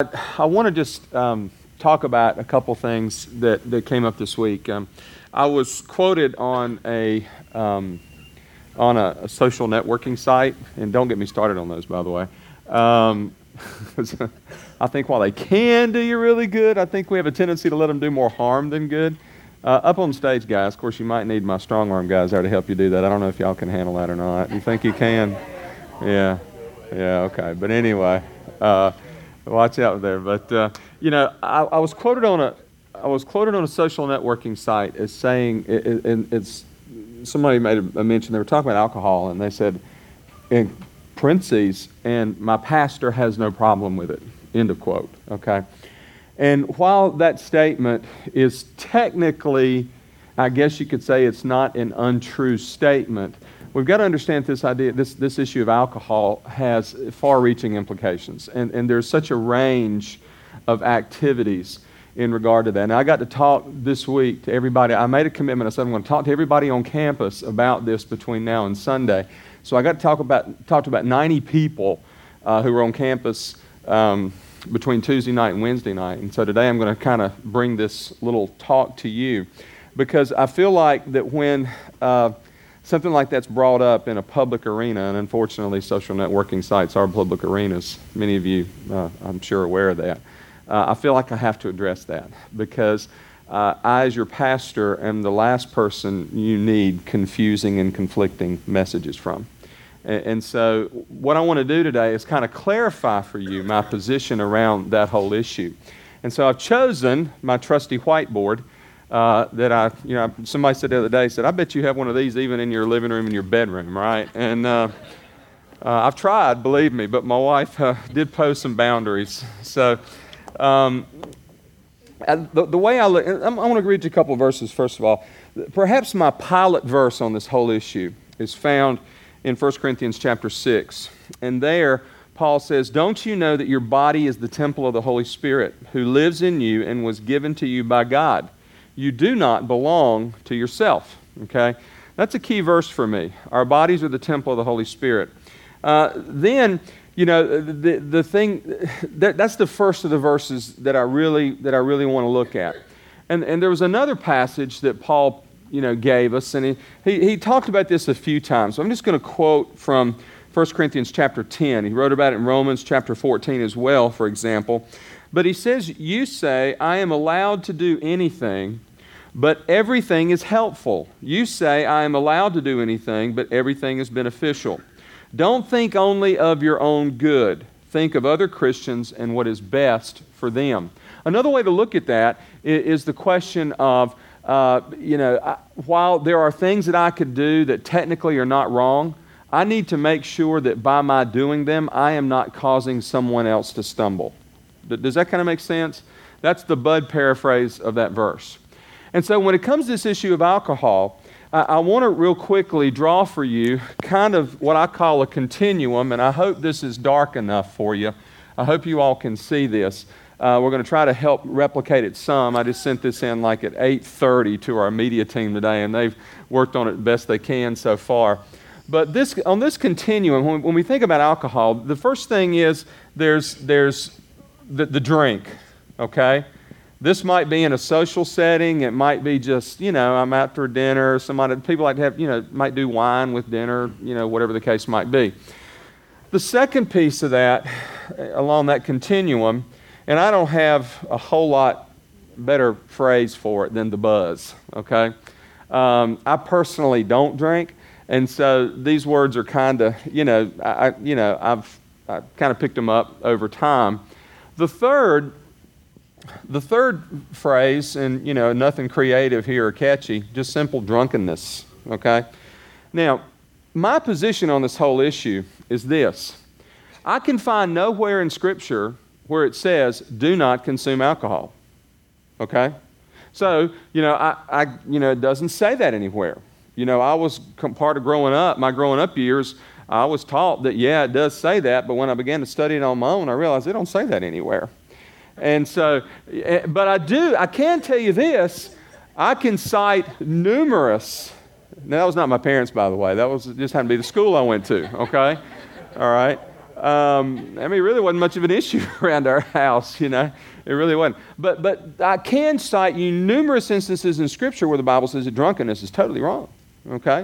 I want to just talk about a couple things that came up this week. I was quoted on a social networking site, and don't get me started on those, by the way. 'Cause I think while they can do you really good, I think we have a tendency to let them do more harm than good. Up on stage, guys, of course, you might need my strong arm guys there to help you do that. I don't know if y'all can handle that or not. You think you can? Yeah, okay. But anyway, watch out there. But I was quoted on a social networking site as saying, it's somebody made a mention. They were talking about alcohol, and they said, in parentheses, and my pastor has no problem with it. End of quote. Okay. And while that statement is technically, I guess you could say it's not an untrue statement, we've got to understand this idea, this issue of alcohol has far-reaching implications. And there's such a range of activities in regard to that. And I got to talk this week to everybody. I made a commitment. I said I'm going to talk to everybody on campus about this between now and Sunday. So I got to talk to about 90 people who were on campus between Tuesday night and Wednesday night. And so today I'm going to kind of bring this little talk to you because I feel like that when something like that's brought up in a public arena, and unfortunately social networking sites are public arenas, many of you I'm sure are aware of that, I feel like I have to address that because I, as your pastor, am the last person you need confusing and conflicting messages from. And so what I want to do today is kind of clarify for you my position around that whole issue. And so I've chosen my trusty whiteboard that somebody said the other day, said, I bet you have one of these even in your living room and your bedroom, right? And I've tried, believe me, but my wife did pose some boundaries. So the way I look, I want to read you a couple of verses first of all. Perhaps my pilot verse on this whole issue is found in 1 Corinthians chapter 6. And there, Paul says, don't you know that your body is the temple of the Holy Spirit who lives in you and was given to you by God? You do not belong to yourself. Okay? That's a key verse for me. Our bodies are the temple of the Holy Spirit. Then, the thing, that's the first of the verses that I really want to look at. And there was another passage that Paul gave us, and he talked about this a few times. So I'm just going to quote from 1 Corinthians chapter 10. He wrote about it in Romans chapter 14 as well, for example. But he says, you say, I am allowed to do anything, but everything is helpful. You say, I am allowed to do anything, but everything is beneficial. Don't think only of your own good. Think of other Christians and what is best for them. Another way to look at that is the question of, while there are things that I could do that technically are not wrong, I need to make sure that by my doing them, I am not causing someone else to stumble. Does that kind of make sense? That's the Bud paraphrase of that verse. And so when it comes to this issue of alcohol, I want to real quickly draw for you kind of what I call a continuum, and I hope this is dark enough for you. I hope you all can see this. We're going to try to help replicate it some. I just sent this in like at 8:30 to our media team today, and they've worked on it the best they can so far. But on this continuum, when we think about alcohol, the first thing is there's the drink, okay? This might be in a social setting. It might be just, I'm out for dinner. People like to have, might do wine with dinner, whatever the case might be. The second piece of that, along that continuum, and I don't have a whole lot better phrase for it than the buzz, okay? I personally don't drink, and so these words are kind of, I've kind of picked them up over time. The third phrase, and nothing creative here or catchy, just simple drunkenness, okay? Now, my position on this whole issue is this. I can find nowhere in Scripture where it says, do not consume alcohol, okay? So, it doesn't say that anywhere. I was part of my growing up years, I was taught that, it does say that, but when I began to study it on my own, I realized it don't say that anywhere. And so, but I can tell you this, I can cite numerous, now that was not my parents, by the way, that was just happened to be the school I went to, okay? All right? It really wasn't much of an issue around our house, you know. It really wasn't. But I can cite you numerous instances in Scripture where the Bible says that drunkenness is totally wrong, okay?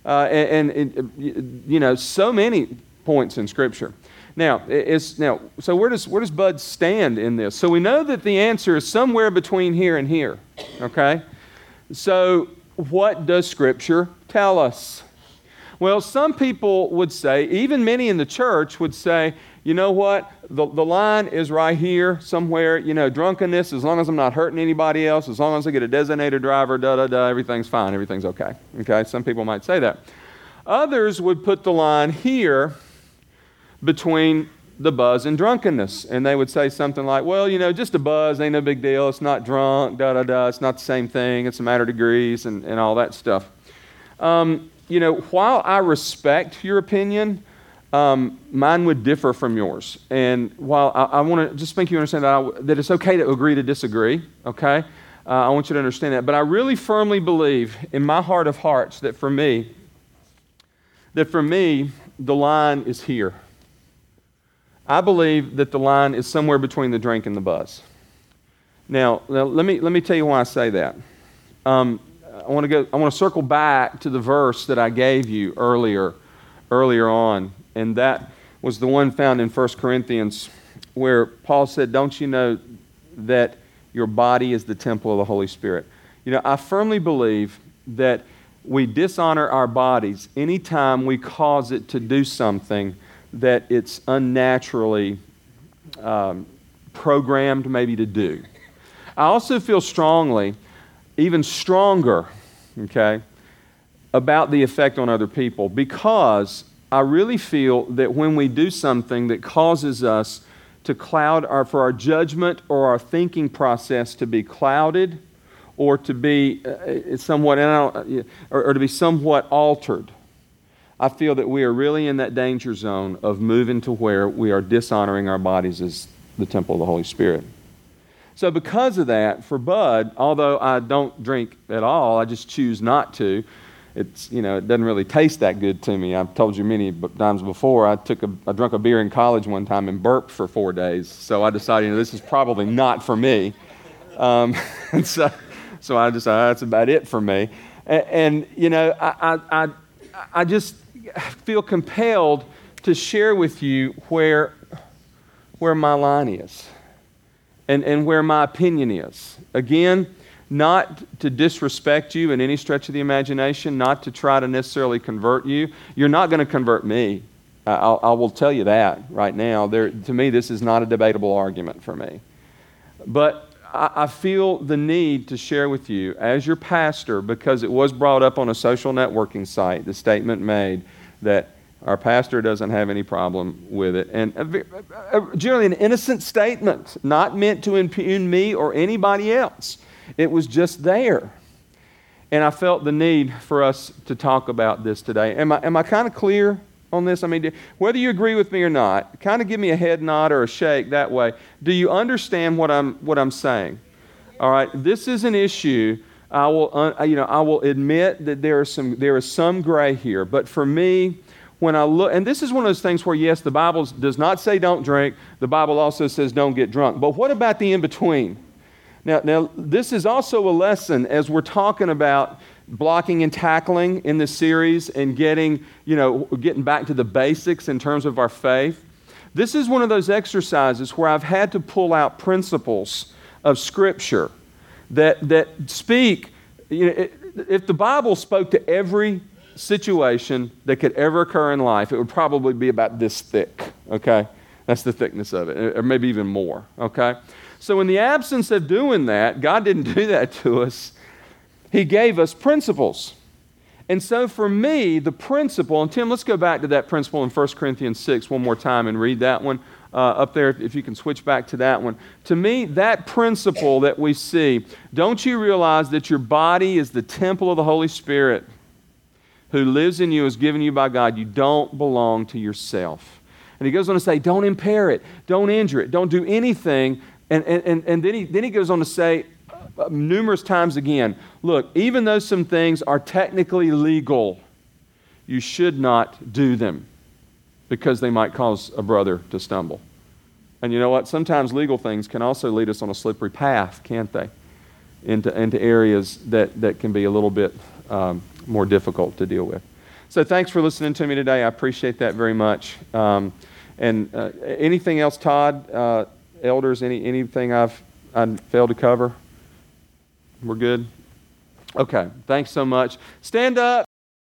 You know, so many points in Scripture. Now, so where does Bud stand in this? So we know that the answer is somewhere between here and here, okay? So what does Scripture tell us? Well, some people would say, even many in the church would say, you know what, the line is right here somewhere, you know, drunkenness, as long as I'm not hurting anybody else, as long as I get a designated driver, everything's fine, everything's okay. Okay, some people might say that. Others would put the line here between the buzz and drunkenness, and they would say something like, well, you know, just a buzz, ain't no big deal, it's not drunk, it's not the same thing, it's a matter of degrees, and all that stuff. You know, while I respect your opinion, mine would differ from yours. And while I want to just make you understand that it's okay to agree to disagree, okay? I want you to understand that. But I really firmly believe in my heart of hearts that for me, the line is here. I believe that the line is somewhere between the drink and the buzz. Now let me tell you why I say that. I want to circle back to the verse that I gave you earlier on, and that was the one found in 1 Corinthians where Paul said, don't you know that your body is the temple of the Holy Spirit? You know, I firmly believe that we dishonor our bodies anytime we cause it to do something that it's unnaturally programmed maybe to do. I also feel strongly, even stronger, okay, about the effect on other people, because I really feel that when we do something that causes us to cloud for our judgment or our thinking process to be clouded or to be somewhat or to be somewhat altered, I feel that we are really in that danger zone of moving to where we are dishonoring our bodies as the temple of the Holy Spirit. So because of that, for Bud, although I don't drink at all, I just choose not to. It's, you know, it doesn't really taste that good to me. I've told you many times before, I drank a beer in college one time and burped for 4 days. So I decided, you know, this is probably not for me. And so I decided that's about it for me. And you know, I just feel compelled to share with you where my line is. And where my opinion is. Again, not to disrespect you in any stretch of the imagination, not to try to necessarily convert you. You're not going to convert me. I will tell you that right now. To me, this is not a debatable argument for me. But I feel the need to share with you as your pastor, because it was brought up on a social networking site, the statement made that our pastor doesn't have any problem with it. And generally an innocent statement, not meant to impugn me or anybody else. It was just there. And I felt the need for us to talk about this today. Am I kind of clear on this? I mean, whether you agree with me or not, kind of give me a head nod or a shake that way. Do you understand what I'm saying? All right, this is an issue. I will admit that there is some gray here, but for me, when I look, and this is one of those things where, yes, the Bible does not say don't drink. The Bible also says don't get drunk. But what about the in-between? Now, this is also a lesson as we're talking about blocking and tackling in this series and getting back to the basics in terms of our faith. This is one of those exercises where I've had to pull out principles of Scripture that speak. If the Bible spoke to every situation that could ever occur in life, it would probably be about this thick, okay? That's the thickness of it, or maybe even more, okay? So in the absence of doing that, God didn't do that to us. He gave us principles. And so for me, the principle, and Tim, let's go back to that principle in 1 Corinthians 6 one more time and read that one up there, if you can switch back to that one. To me, that principle that we see, don't you realize that your body is the temple of the Holy Spirit who lives in you, is given you by God? You don't belong to yourself. And he goes on to say, don't impair it, don't injure it, don't do anything. And then he goes on to say numerous times again, look, even though some things are technically legal, you should not do them. because they might cause a brother to stumble. And you know what? Sometimes legal things can also lead us on a slippery path, can't they? Into areas that can be a little bit more difficult to deal with. So thanks for listening to me today. I appreciate that very much. Anything else, Todd? Elders, anything I've failed to cover? We're good? Okay, thanks so much. Stand up.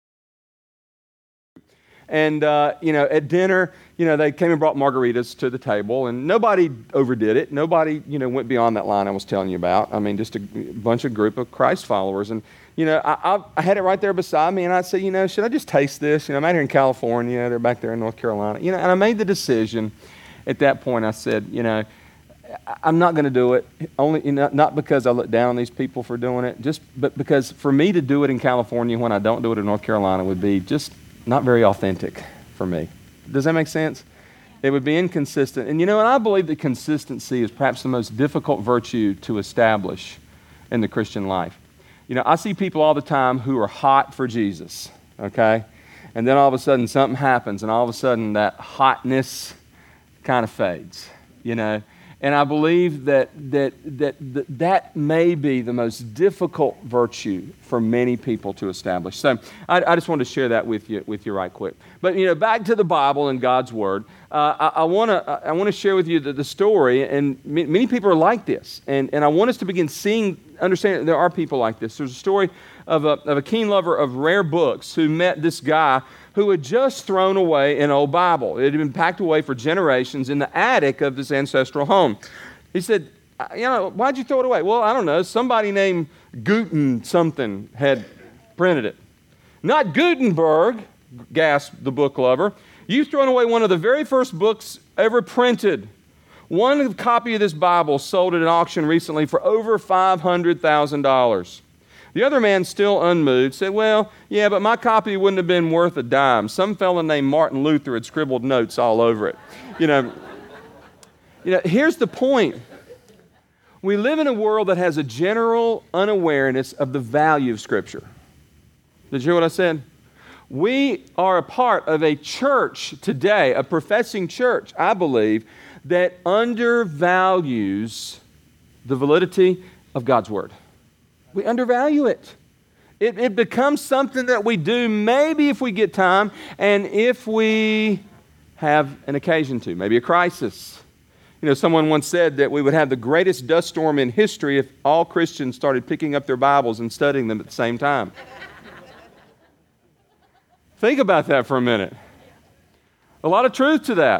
And, at dinner, they came and brought margaritas to the table, and nobody overdid it. Nobody, went beyond that line I was telling you about. I mean, just a bunch of group of Christ followers. And, I had it right there beside me, and I said, should I just taste this? I'm out here in California. They're back there in North Carolina. And I made the decision at that point. I said, I'm not going to do it, only not because I look down on these people for doing it, but because for me to do it in California when I don't do it in North Carolina would be just not very authentic for me. Does that make sense? It would be inconsistent. And I believe that consistency is perhaps the most difficult virtue to establish in the Christian life. I see people all the time who are hot for Jesus, okay? And then all of a sudden something happens, and all of a sudden that hotness kind of fades, And I believe that may be the most difficult virtue for many people to establish. So I just wanted to share that with you right quick. But back to the Bible and God's Word. I want to share with you the story, and many people are like this, and I want us to begin understanding that there are people like this. There's a story of a keen lover of rare books who met this guy who had just thrown away an old Bible. It had been packed away for generations in the attic of this ancestral home. He said, why'd you throw it away? Well, I don't know. Somebody named Guten something had printed it. Not Gutenberg, gasped the book lover. You've thrown away one of the very first books ever printed. One copy of this Bible sold at an auction recently for over $500,000. The other man, still unmoved, said, well, yeah, but my copy wouldn't have been worth a dime. Some fellow named Martin Luther had scribbled notes all over it. Here's the point. We live in a world that has a general unawareness of the value of Scripture. Did you hear what I said? We are a part of a church today, a professing church, I believe, that undervalues the validity of God's Word. We undervalue it. It becomes something that we do maybe if we get time and if we have an occasion to, maybe a crisis. Someone once said that we would have the greatest dust storm in history if all Christians started picking up their Bibles and studying them at the same time. Think about that for a minute. A lot of truth to that,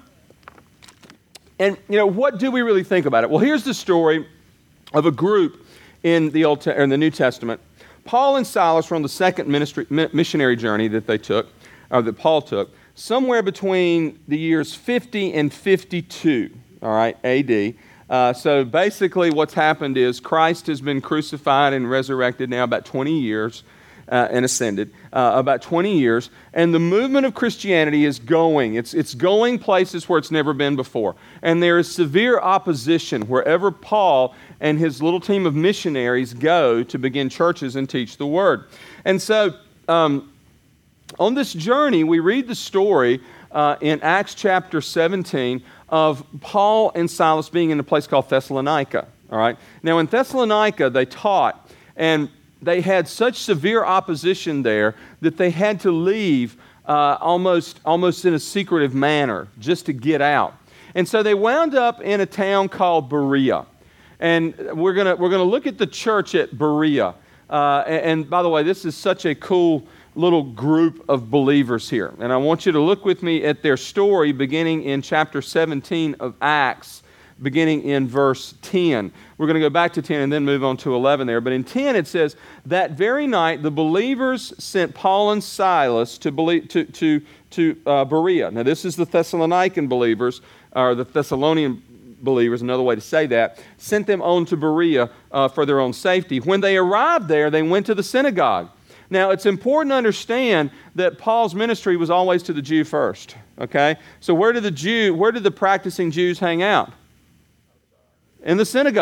And, what do we really think about it? Well, here's the story of a group in the New Testament. Paul and Silas were on the second missionary journey that that Paul took, somewhere between the years 50 and 52, all right, A.D. So basically what's happened is Christ has been crucified and resurrected now about 20 years and ascended, about 20 years, and the movement of Christianity is going. It's going places where it's never been before. And there is severe opposition wherever Paul and his little team of missionaries go to begin churches and teach the Word. And so on this journey, we read the story in Acts chapter 17 of Paul and Silas being in a place called Thessalonica. All right. Now in Thessalonica, they taught, and they had such severe opposition there that they had to leave almost in a secretive manner just to get out. And so they wound up in a town called Berea. And we're gonna look at the church at Berea. And by the way, this is such a cool little group of believers here. And I want you to look with me at their story beginning in chapter 17 of Acts, beginning in verse 10. We're going to go back to 10 and then move on to 11 there. But in 10 it says, that very night the believers sent Paul and Silas to Berea. Now this is the Thessalonican believers, or the Thessalonian believers, another way to say that, sent them on to Berea for their own safety. When they arrived there, they went to the synagogue. Now, it's important to understand that Paul's ministry was always to the Jew first, okay? So where did the practicing Jews hang out? In the synagogue,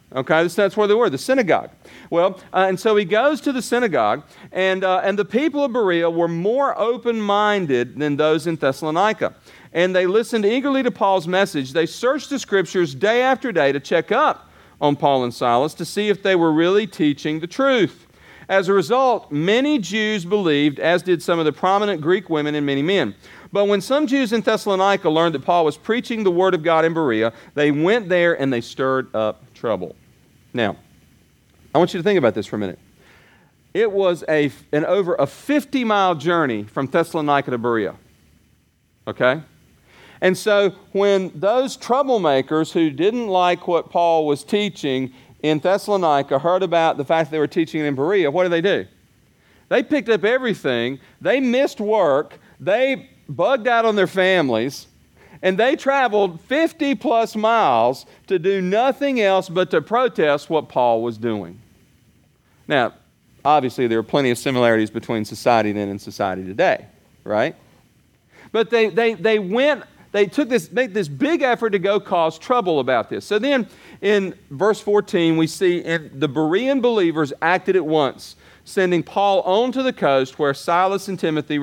Okay, that's where they were, the synagogue. Well, and so he goes to the synagogue, and the people of Berea were more open-minded than those in Thessalonica. And they listened eagerly to Paul's message. They searched the Scriptures day after day to check up on Paul and Silas to see if they were really teaching the truth. As a result, many Jews believed, as did some of the prominent Greek women and many men. But when some Jews in Thessalonica learned that Paul was preaching the Word of God in Berea, they went there and they stirred up trouble. Now, I want you to think about this for a minute. It was an over a 50-mile journey from Thessalonica to Berea. Okay? And so when those troublemakers who didn't like what Paul was teaching in Thessalonica heard about the fact that they were teaching in Berea, what did? They picked up everything. They missed work. They bugged out on their families. And they traveled 50-plus miles to do nothing else but to protest what Paul was doing. Now, obviously, there are plenty of similarities between society then and society today, right? But they took this big effort to go cause trouble about this. So then in verse 14, we see the Berean believers acted at once, sending Paul on to the coast while Silas and Timothy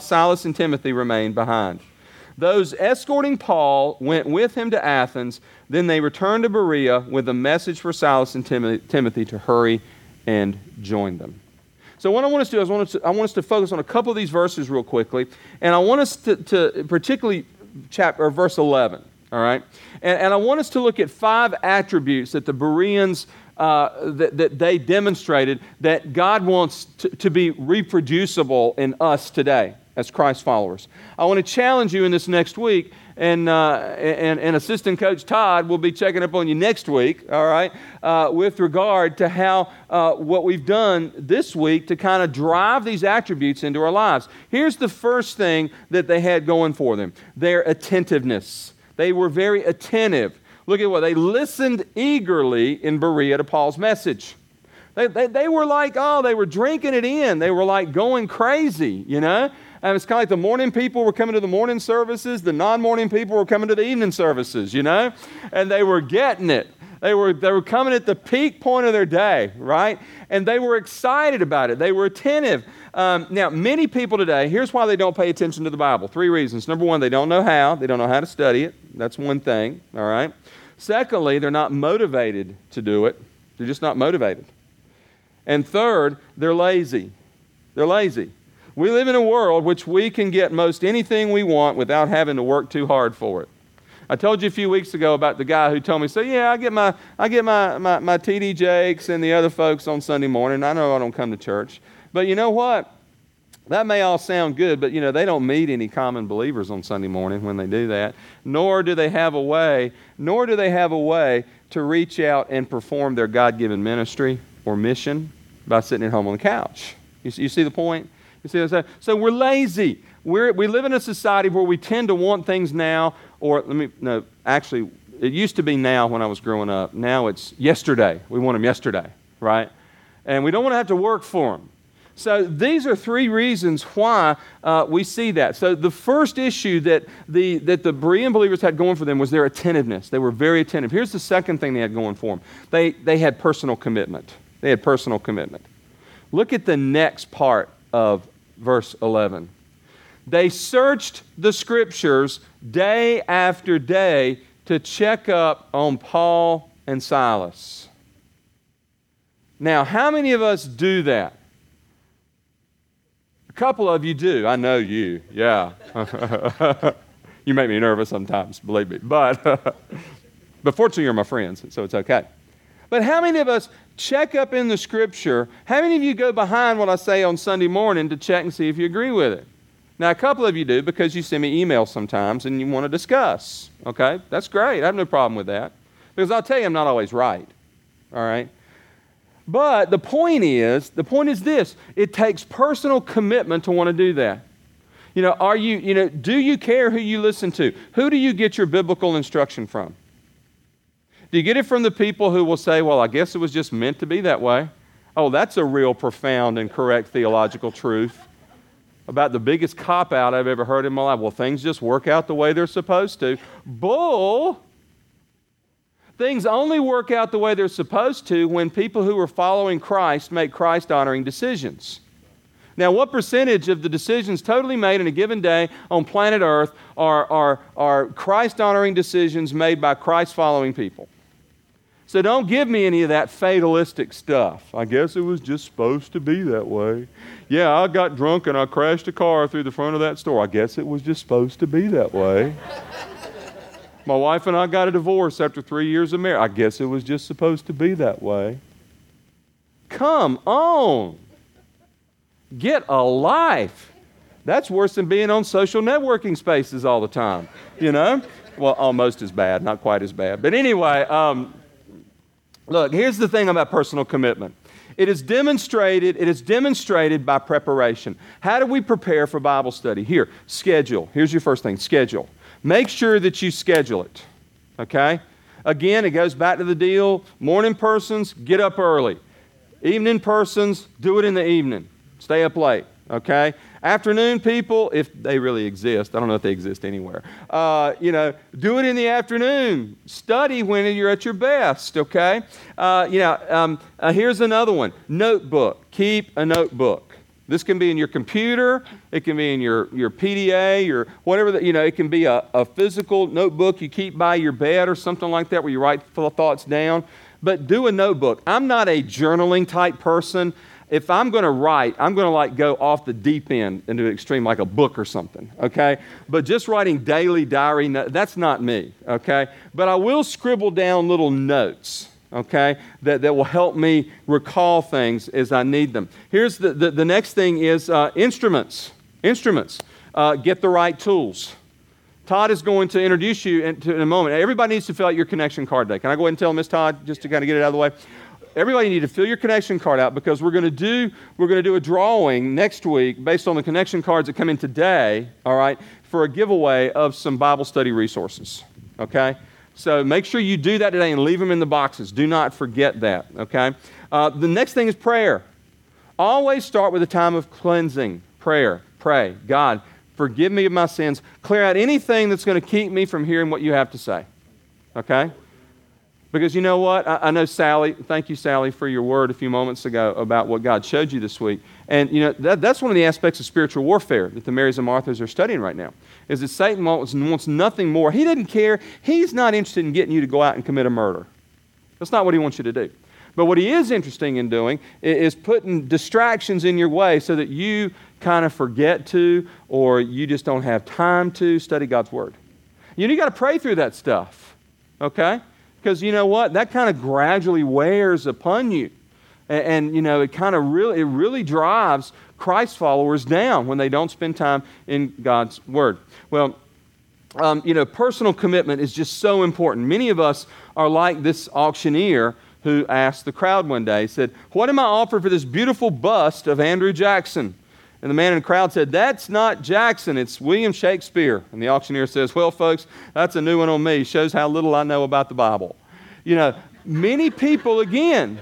remained behind. Those escorting Paul went with him to Athens. Then they returned to Berea with a message for Silas and Timothy to hurry and join them. So what I want us to do is I want us to focus on a couple of these verses real quickly, and I want us to particularly verse 11. All right, and I want us to look at 5 attributes that the Bereans that they demonstrated that God wants to be reproducible in us today as Christ followers. I want to challenge you in this next week, and assistant coach Todd will be checking up on you next week, all right, with regard to how what we've done this week to kind of drive these attributes into our lives. Here's the first thing that they had going for them: their attentiveness. They were very attentive. Look at what they listened eagerly in Berea to Paul's message. They were like, they were drinking it in. They were like going crazy, you know. And it's kind of like the morning people were coming to the morning services, the non-morning people were coming to the evening services, you know? And they were getting it. They were coming at the peak point of their day, right? And they were excited about it. They were attentive. Now, many people today, here's why they don't pay attention to the Bible. 3 reasons. Number 1, they don't know how. They don't know how to study it. That's one thing, all right? Secondly, they're not motivated to do it. They're just not motivated. And third, they're lazy. They're lazy. We live in a world which we can get most anything we want without having to work too hard for it. I told you a few weeks ago about the guy who told me, I get my TD Jakes and the other folks on Sunday morning. I know I don't come to church. But you know what? That may all sound good, but they don't meet any common believers on Sunday morning when they do that. Nor do they have a way to reach out and perform their God-given ministry or mission by sitting at home on the couch. You see the point? You see what I'm saying? So we're lazy. We live in a society where we tend to want things now, actually, it used to be now when I was growing up. Now it's yesterday. We want them yesterday, right? And we don't want to have to work for them. So these are 3 reasons why we see that. So the first issue that the Berean believers had going for them was their attentiveness. They were very attentive. Here's the second thing they had going for them. They had personal commitment. They had personal commitment. Look at the next part of verse 11. They searched the Scriptures day after day to check up on Paul and Silas. Now, how many of us do that? A couple of you do. I know you. Yeah. You make me nervous sometimes, believe me. But fortunately, you're my friends, so it's okay. But how many of us check up in the Scripture? How many of you go behind what I say on Sunday morning to check and see if you agree with it? Now, a couple of you do because you send me emails sometimes and you want to discuss. Okay? That's great. I have no problem with that. Because I'll tell you I'm not always right. All right? But the point is this. It takes personal commitment to want to do that. Do you care who you listen to? Who do you get your biblical instruction from? Do you get it from the people who will say, well, I guess it was just meant to be that way? Oh, that's a real profound and correct theological truth about the biggest cop-out I've ever heard in my life. Well, things just work out the way they're supposed to. Bull! Things only work out the way they're supposed to when people who are following Christ make Christ-honoring decisions. Now, what percentage of the decisions totally made in a given day on planet Earth are Christ-honoring decisions made by Christ-following people? So don't give me any of that fatalistic stuff. I guess it was just supposed to be that way. Yeah, I got drunk and I crashed a car through the front of that store. I guess it was just supposed to be that way. My wife and I got a divorce after 3 years of marriage. I guess it was just supposed to be that way. Come on. Get a life. That's worse than being on social networking spaces all the time, you know? Well, almost as bad, not quite as bad. But anyway, look, here's the thing about personal commitment. It is demonstrated by preparation. How do we prepare for Bible study? Here, schedule. Here's your first thing, schedule. Make sure that you schedule it, okay? Again, it goes back to the deal. Morning persons, get up early. Evening persons, do it in the evening. Stay up late, okay? Afternoon people, if they really exist, I don't know if they exist anywhere, do it in the afternoon. Study when you're at your best, okay? Here's another one, notebook. Keep a notebook. This can be in your computer, it can be in your PDA or whatever, it can be a physical notebook you keep by your bed or something like that where you write thoughts down. But do a notebook. I'm not a journaling type person. If I'm going to write, I'm going to go off the deep end into the extreme, like a book or something, okay? But just writing daily diary, that's not me, okay? But I will scribble down little notes, okay, that will help me recall things as I need them. Here's the next thing is instruments. Instruments. Get the right tools. Todd is going to introduce you in a moment. Everybody needs to fill out your connection card today. Can I go ahead and tell Miss Todd, just to kind of get it out of the way? Everybody need to fill your connection card out because we're going to do a drawing next week based on the connection cards that come in today, all right, for a giveaway of some Bible study resources, okay? So make sure you do that today and leave them in the boxes. Do not forget that, okay? The next thing is prayer. Always start with a time of cleansing, prayer. Pray, God, forgive me of my sins. Clear out anything that's going to keep me from hearing what you have to say, okay? Because you know what? I know Sally, thank you, Sally, for your word a few moments ago about what God showed you this week. And that's one of the aspects of spiritual warfare that the Marys and Marthas are studying right now, is that Satan wants nothing more. He doesn't care. He's not interested in getting you to go out and commit a murder. That's not what he wants you to do. But what he is interested in doing is putting distractions in your way so that you kind of forget to, or you just don't have time to study God's word. You got to pray through that stuff, okay? Because you know what? That kind of gradually wears upon you. And it kind of really drives Christ followers down when they don't spend time in God's Word. Well, personal commitment is just so important. Many of us are like this auctioneer who asked the crowd one day, said, "What am I offered for this beautiful bust of Andrew Jackson?" And the man in the crowd said, "That's not Jackson, it's William Shakespeare." And the auctioneer says, "Well, folks, that's a new one on me. Shows how little I know about the Bible." Many people again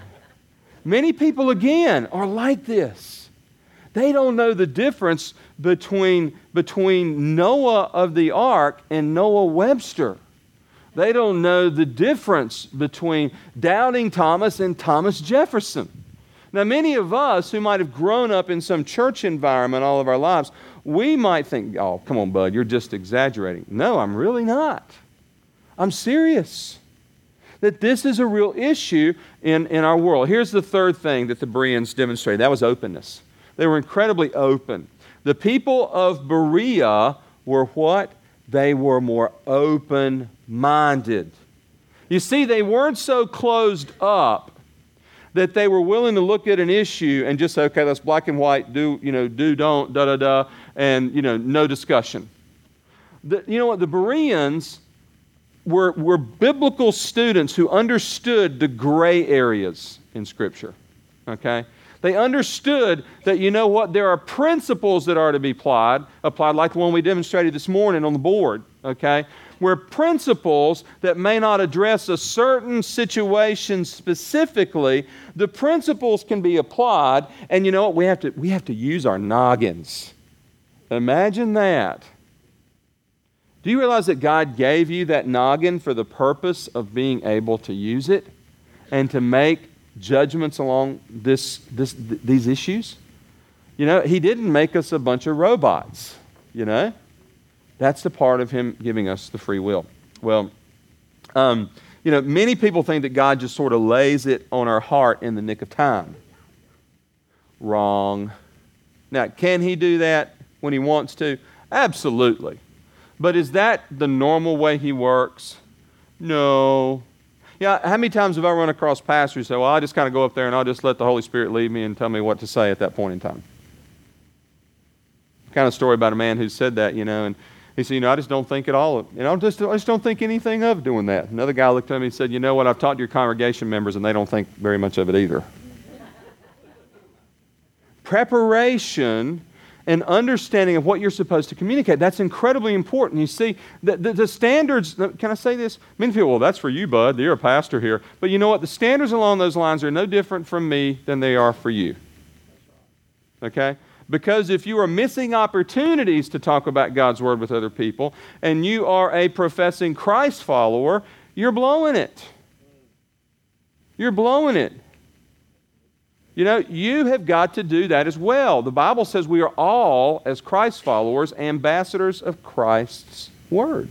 are like this. They don't know the difference between Noah of the ark and Noah Webster. They don't know the difference between Doubting Thomas and Thomas Jefferson. Now, many of us who might have grown up in some church environment all of our lives, we might think, "Oh, come on, bud, you're just exaggerating." No, I'm really not. I'm serious. That this is a real issue in our world. Here's the third thing that the Bereans demonstrated. That was openness. They were incredibly open. The people of Berea were what? They were more open-minded. You see, they weren't so closed up that they were willing to look at an issue and just say, "Okay, that's black and white, do, don't, da-da-da," and, no discussion. You know what? The Bereans were biblical students who understood the gray areas in Scripture, okay? They understood that, there are principles that are to be applied like the one we demonstrated this morning on the board, okay? Where principles that may not address a certain situation specifically, the principles can be applied, and we have to use our noggins. Imagine that. Do you realize that God gave you that noggin for the purpose of being able to use it and to make judgments along these issues? You know, He didn't make us a bunch of robots, you know? That's the part of Him giving us the free will. Well, you know, many people think that God just sort of lays it on our heart in the nick of time. Wrong. Now, can He do that when He wants to? Absolutely. But is that the normal way He works? No. Yeah, how many times have I run across pastors who say, well, I just kind of go up there and I'll just let the Holy Spirit lead me and tell me what to say at that point in time? Kind of story about a man who said that, you know, and he said, you know, I just don't think at all, you know, I just don't think anything of doing that. Another guy looked at me and said, you know what, I've talked to your congregation members and they don't think very much of it either. Preparation and understanding of what you're supposed to communicate, that's incredibly important. You see, the standards, can I say this? Many people, well, that's for you, bud. You're a pastor here. But you know what? The standards along those lines are no different from me than they are for you. Okay? Because if you are missing opportunities to talk about God's Word with other people, and you are a professing Christ follower, you're blowing it. You're blowing it. You know, you have got to do that as well. The Bible says we are all, as Christ followers, ambassadors of Christ's Word.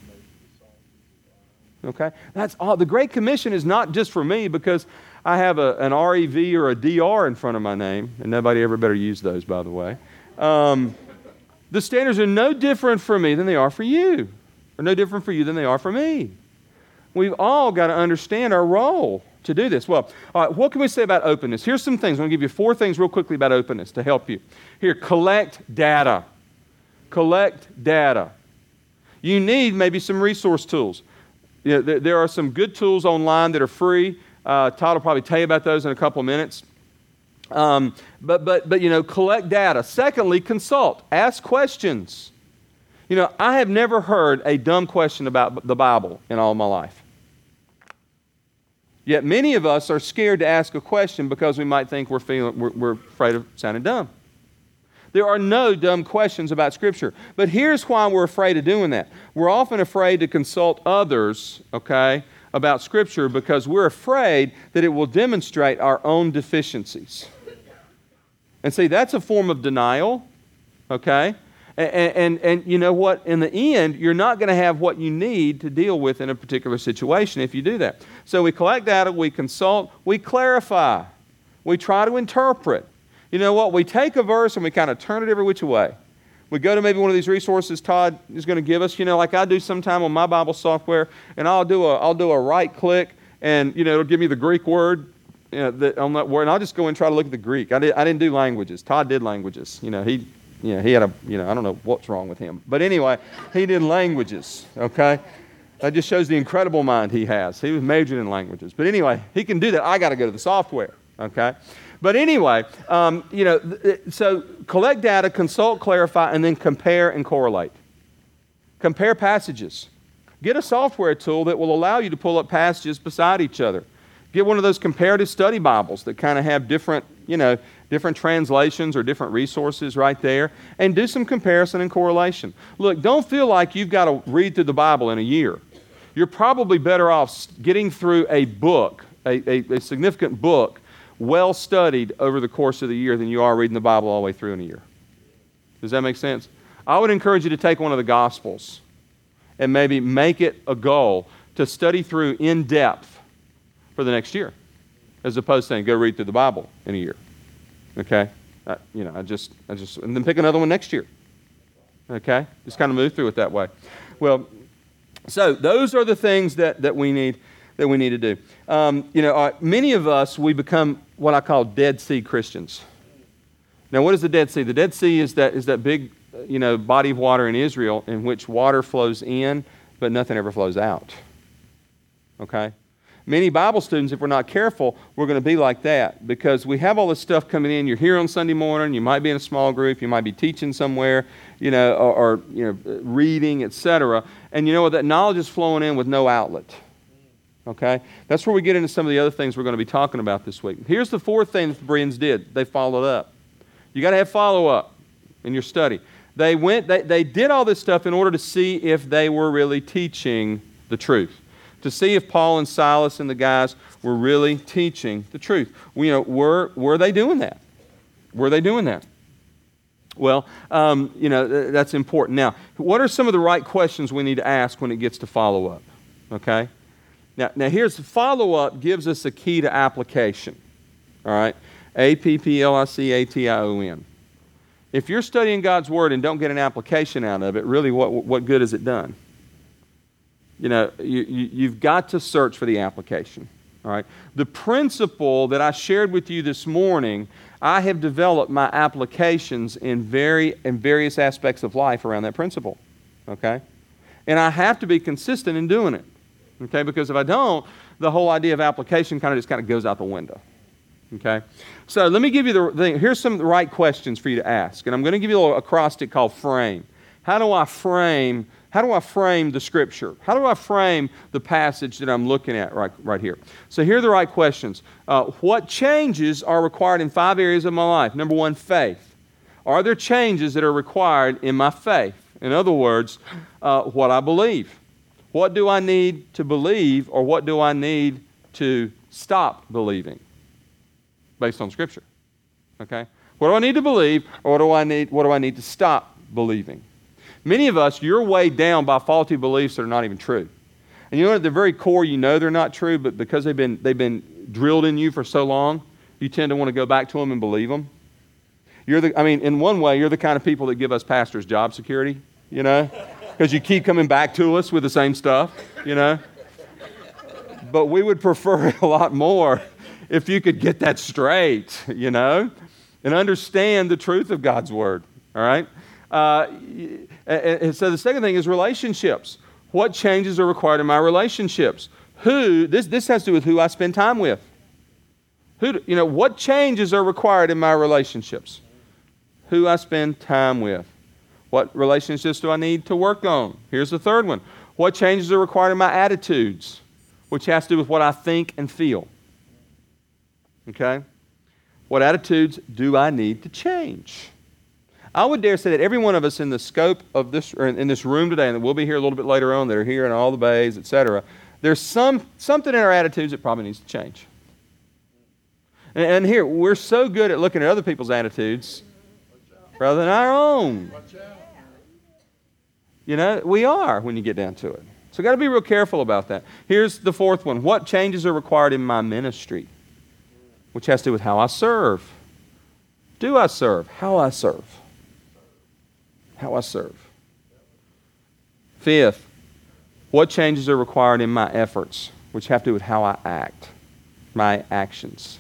Okay? That's all. The Great Commission is not just for me because I have an REV or a DR in front of my name, and nobody ever better use those, by the way. The standards are no different for me than they are for you, or no different for you than they are for me. We've all got to understand our role to do this. Well, all right, what can we say about openness? Here's some things. I'm going to give you 4 things real quickly about openness to help you. Here, collect data. Collect data. You need maybe some resource tools. You know, there are some good tools online that are free. Todd will probably tell you about those in a couple of minutes. But you know, collect data. Secondly, consult. Ask questions. You know, I have never heard a dumb question about the Bible in all my life. Yet many of us are scared to ask a question because we might think we're afraid of sounding dumb. There are no dumb questions about Scripture. But here's why we're afraid of doing that. We're often afraid to consult others, okay, about Scripture because we're afraid that it will demonstrate our own deficiencies. And see, that's a form of denial, okay? And you know what? In the end, you're not going to have what you need to deal with in a particular situation if you do that. So we collect data, we consult, we clarify, we try to interpret. You know what? We take a verse and we kind of turn it every which way. We go to maybe one of these resources Todd is going to give us, you know, like I do sometime on my Bible software, and I'll do a right click, and you know, it'll give me the Greek word, you know, on that word, and I'll just go and try to look at the Greek. I didn't do languages. Todd did languages. You know, he had a, you know, I don't know what's wrong with him, but anyway, he did languages. Okay, that just shows the incredible mind he has. He was majoring in languages, but anyway, he can do that. I got to go to the software. Okay. But anyway, you know, so collect data, consult, clarify, and then compare and correlate. Compare passages. Get a software tool that will allow you to pull up passages beside each other. Get one of those comparative study Bibles that kind of have different, you know, different translations or different resources right there, and do some comparison and correlation. Look, don't feel like you've got to read through the Bible in a year. You're probably better off getting through a book, a significant book, well studied over the course of the year than you are reading the Bible all the way through in a year. Does that make sense? I would encourage you to take one of the Gospels and maybe make it a goal to study through in depth for the next year, as opposed to saying, go read through the Bible in a year. Okay? You know, I just, and then pick another one next year. Okay? Just kind of move through it that way. Well, so those are the things that we need to do. You know, many of us, we become what I call Dead Sea Christians. Now, what is the Dead Sea? The Dead Sea is that big, you know, body of water in Israel in which water flows in, but nothing ever flows out. Okay? Many Bible students, if we're not careful, we're going to be like that because we have all this stuff coming in. You're here on Sunday morning. You might be in a small group. You might be teaching somewhere, you know, or you know, reading, etc. And you know what? That knowledge is flowing in with no outlet. Okay? That's where we get into some of the other things we're going to be talking about this week. Here's the 4th thing that the Bereans did. They followed up. You got to have follow-up in your study. They did all this stuff in order to see if they were really teaching the truth, to see if Paul and Silas and the guys were really teaching the truth. Were they doing that? Were they doing that? Well, that's important. Now, what are some of the right questions we need to ask when it gets to follow-up? Okay? Now here's follow-up gives us a key to application. All right? APPLICATION. If you're studying God's Word and don't get an application out of it, really what good has it done? You've got to search for the application. All right? The principle that I shared with you this morning, I have developed my applications in various aspects of life around that principle. Okay? And I have to be consistent in doing it. Okay? Because if I don't, the whole idea of application kind of goes out the window. Okay? So let me give you the thing. Here's some of the right questions for you to ask. And I'm going to give you a little acrostic called FRAME. How do I frame the Scripture? How do I frame the passage that I'm looking at right here? So here are the right questions. What changes are required in 5 areas of my life? Number 1, faith. Are there changes that are required in my faith? In other words, what I believe. What do I need to believe, or what do I need to stop believing based on Scripture? Okay? What do I need to believe, or what do I need to stop believing? Many of us, you're weighed down by faulty beliefs that are not even true. And at the very core, they're not true, but because they've been drilled in you for so long, you tend to want to go back to them and believe them. In one way, you're the kind of people that give us pastors job security, because you keep coming back to us with the same stuff, But we would prefer it a lot more if you could get that straight, and understand the truth of God's Word, all right? And so the second thing is relationships. What changes are required in my relationships? This has to do with who I spend time with. What changes are required in my relationships? Who I spend time with. What relationships do I need to work on? Here's the third one. What changes are required in my attitudes? Which has to do with what I think and feel. Okay? What attitudes do I need to change? I would dare say that every one of us in the scope of this, or in this room today, and we'll be here a little bit later on, that are here in all the bays, etc., there's something in our attitudes that probably needs to change. And here, we're so good at looking at other people's attitudes rather than our own. We are when you get down to it. So we've got to be real careful about that. Here's the fourth one. What changes are required in my ministry? Which has to do with how I serve. Do I serve? How I serve. How I serve. Fifth, what changes are required in my efforts? Which have to do with how I act. My actions.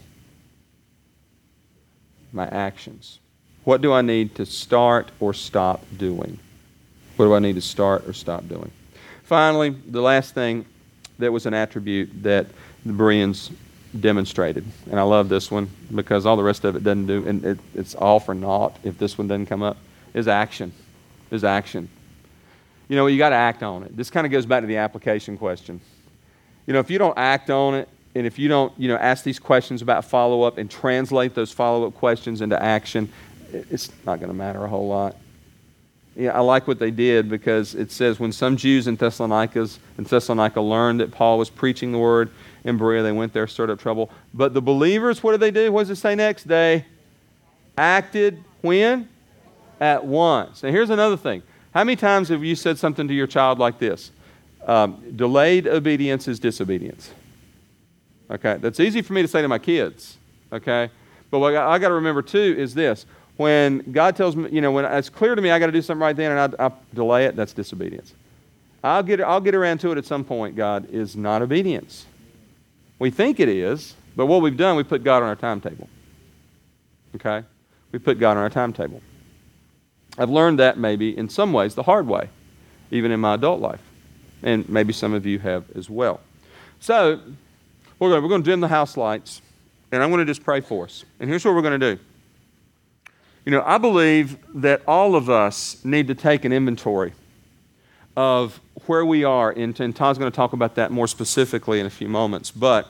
My actions. What do I need to start or stop doing? What do I need to start or stop doing? Finally, the last thing that was an attribute that the Bereans demonstrated, and I love this one because all the rest of it doesn't do, and it's all for naught if this one doesn't come up, is action. Is action. You got to act on it. This kind of goes back to the application question. If you don't act on it, and if you don't, ask these questions about follow-up and translate those follow-up questions into action, it's not going to matter a whole lot. I like what they did because it says when some Jews in Thessalonica learned that Paul was preaching the word in Berea, they went there, stirred up trouble. But the believers, what did they do? What does it say next? They acted when? At once. Now here's another thing. How many times have you said something to your child like this? Delayed obedience is disobedience. Okay, that's easy for me to say to my kids. Okay, but what I got to remember too is this: when God tells me, when it's clear to me I got to do something right then, and I delay it, that's disobedience. I'll get around to it at some point. God is not obedience. We think it is, but what we've done, we put God on our timetable. Okay, we put God on our timetable. I've learned that maybe in some ways the hard way, even in my adult life, and maybe some of you have as well. So we're going to dim the house lights, and I'm going to just pray for us. And here's what we're going to do. I believe that all of us need to take an inventory of where we are, and Todd's going to talk about that more specifically in a few moments. But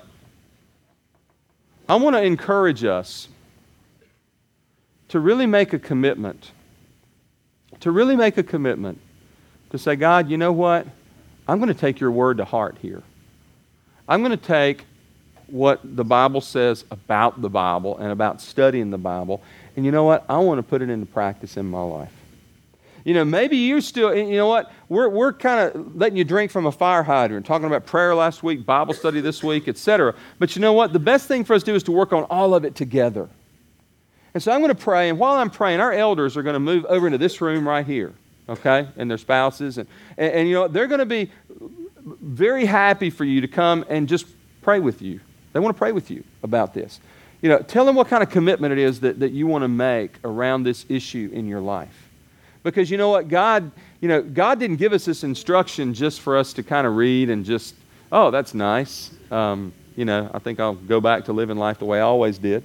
I want to encourage us to really make a commitment to really make a commitment to say, God, you know what? I'm going to take your word to heart here. I'm going to take what the Bible says about the Bible and about studying the Bible, and you know what? I want to put it into practice in my life. You know, maybe you're still, you know what? We're kind of letting you drink from a fire hydrant, talking about prayer last week, Bible study this week, etc. But you know what? The best thing for us to do is to work on all of it together. And so I'm going to pray, and while I'm praying, our elders are going to move over into this room right here, okay, and their spouses. And you know, they're going to be very happy for you to come and just pray with you. They want to pray with you about this. You know, tell them what kind of commitment it is that you want to make around this issue in your life. Because you know what, God didn't give us this instruction just for us to kind of read and just, oh, that's nice. I think I'll go back to living life the way I always did.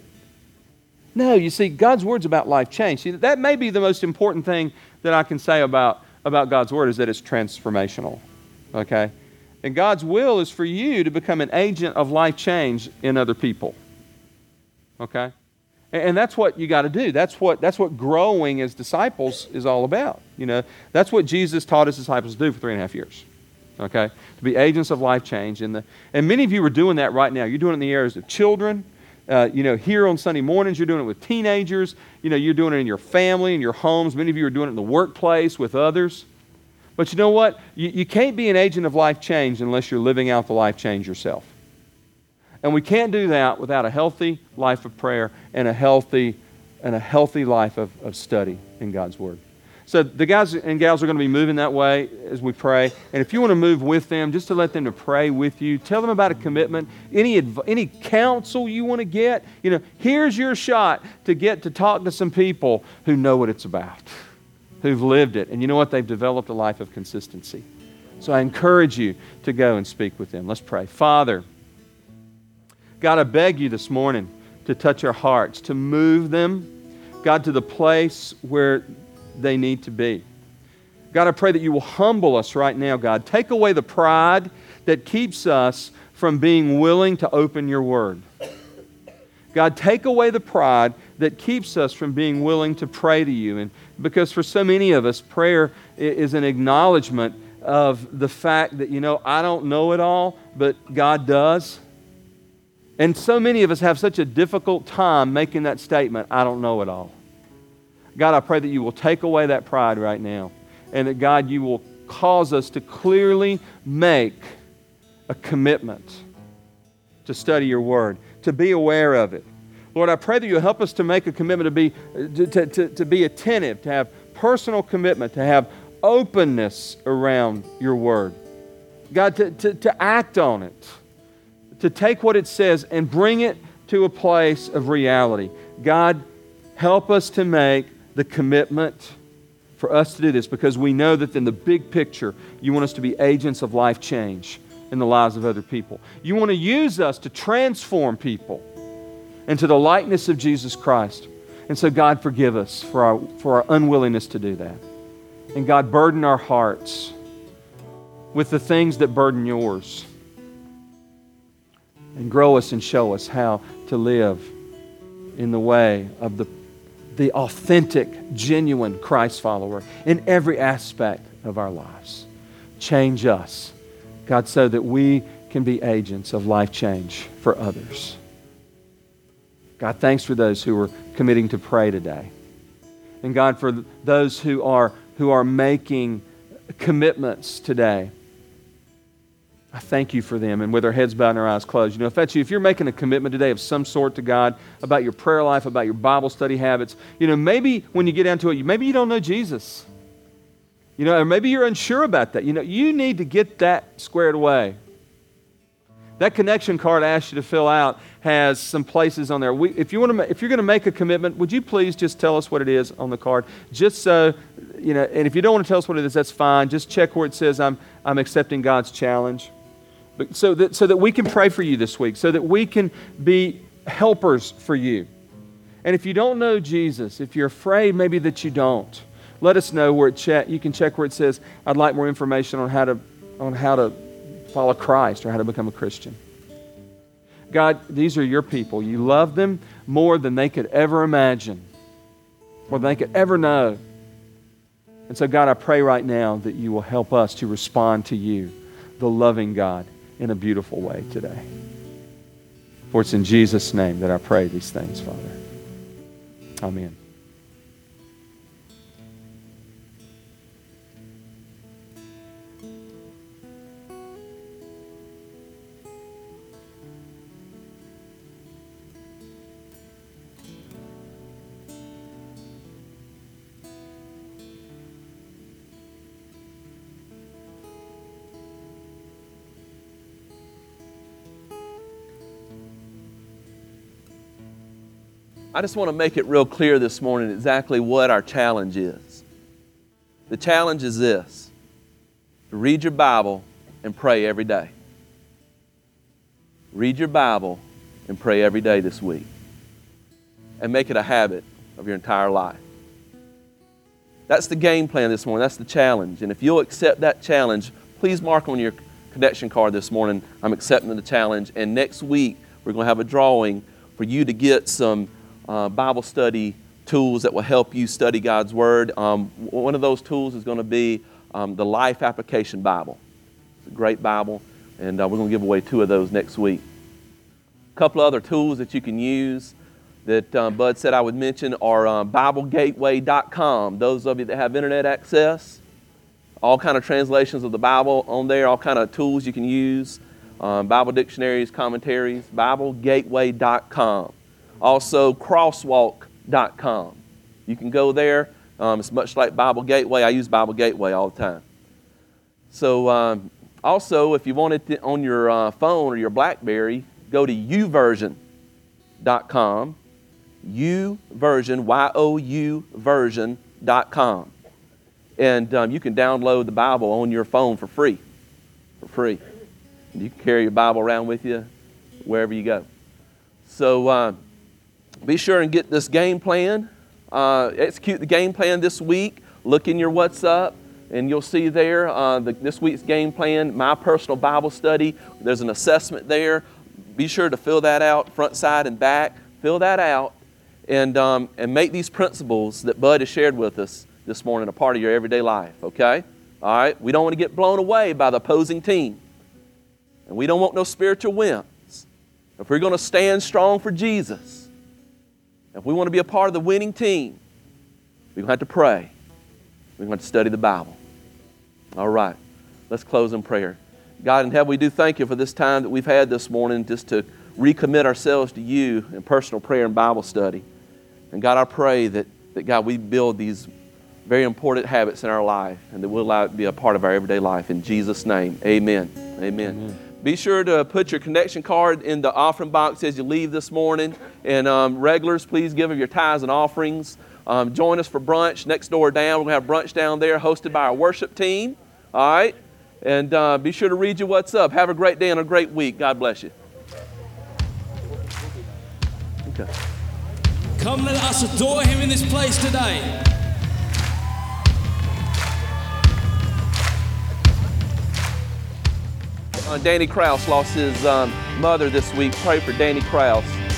No, you see, God's Word's about life change. See, that may be the most important thing that I can say about God's Word is that it's transformational, okay? And God's will is for you to become an agent of life change in other people, okay? And that's what you got to do. That's what growing as disciples is all about. You know, that's what Jesus taught his disciples to do for 3.5 years. Okay, to be agents of life change. And many of you are doing that right now. You're doing it in the areas of children. Here on Sunday mornings, you're doing it with teenagers. You know, you're doing it in your family, in your homes. Many of you are doing it in the workplace with others. But you know what? You can't be an agent of life change unless you're living out the life change yourself. And we can't do that without a healthy life of prayer and a healthy life of study in God's Word. So the guys and gals are going to be moving that way as we pray. And if you want to move with them, just to let them to pray with you, tell them about a commitment, any counsel you want to get. You know, here's your shot to get to talk to some people who know what it's about, who've lived it. And you know what? They've developed a life of consistency. So I encourage you to go and speak with them. Let's pray. Father, God, I beg you this morning to touch our hearts, to move them, God, to the place where they need to be. God, I pray that you will humble us right now, God. Take away the pride that keeps us from being willing to open your Word. God, take away the pride that keeps us from being willing to pray to you. And because for so many of us, prayer is an acknowledgement of the fact that, you know, I don't know it all, but God does. And so many of us have such a difficult time making that statement, I don't know it all. God, I pray that you will take away that pride right now. And that, God, you will cause us to clearly make a commitment to study your Word, to be aware of it. Lord, I pray that you'll help us to make a commitment to be attentive, to have personal commitment, to have openness around your Word. God, to act on it, to take what it says and bring it to a place of reality. God, help us to make the commitment for us to do this, because we know that in the big picture, you want us to be agents of life change in the lives of other people. You want to use us to transform people into the likeness of Jesus Christ. And so, God, forgive us for our unwillingness to do that. And God, burden our hearts with the things that burden yours. And grow us and show us how to live in the way of the authentic, genuine Christ follower in every aspect of our lives. Change us, God, so that we can be agents of life change for others. God, thanks for those who are committing to pray today. And God, for those who are making commitments today, I thank you for them, and with our heads bowed and our eyes closed. You know, if that's you, if you're making a commitment today of some sort to God about your prayer life, about your Bible study habits, you know, maybe when you get down to it, maybe you don't know Jesus. You know, or maybe you're unsure about that. You know, you need to get that squared away. That connection card I asked you to fill out has some places on there. If you're going to make a commitment, would you please just tell us what it is on the card? Just so, you know, and if you don't want to tell us what it is, that's fine. Just check where it says I'm accepting God's challenge. But so that we can pray for you this week, so that we can be helpers for you. And if you don't know Jesus, if you're afraid maybe that you don't, let us know where you can check where it says, I'd like more information on how to follow Christ or how to become a Christian. God, these are your people. You love them more than they could ever imagine, more than they could ever know. And so, God, I pray right now that you will help us to respond to you, the loving God, in a beautiful way today. For it's in Jesus' name that I pray these things, Father. Amen. I just want to make it real clear this morning exactly what our challenge is. The challenge is this: to read your Bible and pray every day. Read your Bible and pray every day this week. And make it a habit of your entire life. That's the game plan this morning. That's the challenge. And if you'll accept that challenge, please mark on your connection card this morning, I'm accepting the challenge. And next week, we're going to have a drawing for you to get some Bible study tools that will help you study God's Word. One of those tools is going to be the Life Application Bible. It's a great Bible, and we're going to give away 2 of those next week. A couple of other tools that you can use that Bud said I would mention are BibleGateway.com. Those of you that have internet access, all kind of translations of the Bible on there, all kind of tools you can use, Bible dictionaries, commentaries, BibleGateway.com. Also, crosswalk.com. You can go there. It's much like Bible Gateway. I use Bible Gateway all the time. So, also, if you want it on your phone or your BlackBerry, go to YouVersion.com. YouVersion, Y-O-U version.com. And you can download the Bible on your phone for free. You can carry your Bible around with you wherever you go. So, be sure and get this game plan. Execute the game plan this week. Look in your WhatsApp, and you'll see there this week's game plan, my personal Bible study. There's an assessment there. Be sure to fill that out, front, side, and back. Fill that out, and make these principles that Bud has shared with us this morning a part of your everyday life, okay? All right? We don't want to get blown away by the opposing team. And we don't want no spiritual wimps. If we're going to stand strong for Jesus, if we want to be a part of the winning team, we're going to have to pray. We're going to have to study the Bible. All right. Let's close in prayer. God in heaven, we do thank you for this time that we've had this morning just to recommit ourselves to you in personal prayer and Bible study. And God, I pray that God, we build these very important habits in our life and that we'll allow it to be a part of our everyday life. In Jesus' name, amen. Amen. Be sure to put your connection card in the offering box as you leave this morning. And regulars, please give of your tithes and offerings. Join us for brunch next door down. We're going to have brunch down there hosted by our worship team. All right? And be sure to read your what's up. Have a great day and a great week. God bless you. Okay. Come, let us adore him in this place today. Danny Krause lost his mother this week. Pray for Danny Krause.